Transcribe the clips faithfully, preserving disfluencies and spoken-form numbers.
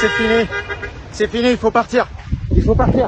c'est fini. C'est fini, il faut partir. Il faut partir.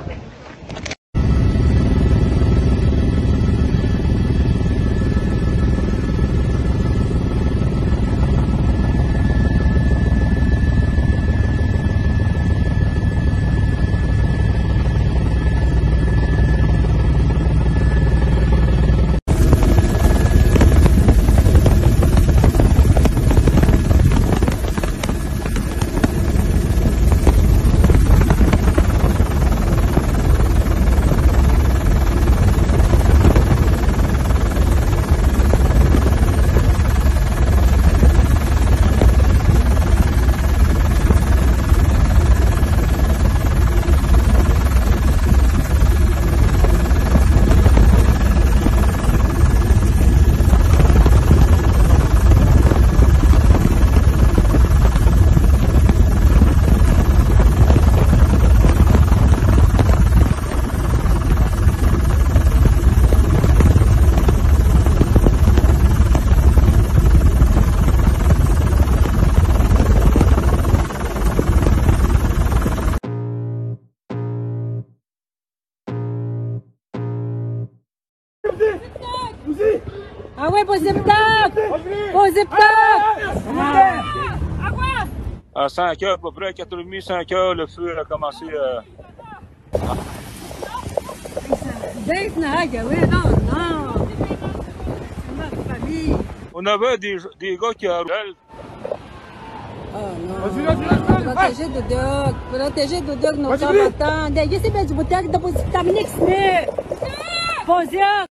Ah ouais, posez peut-être! Posez peut-être! À cinq heures, à peu près, quatre heures trente, cinq heures, le feu a commencé à... On avait des, des gars qui arrivaient. Oh non. Protéger do Deus, protéger do Deus não estava tão. Daí você vê de boteco, depois tá me nextando. Posé!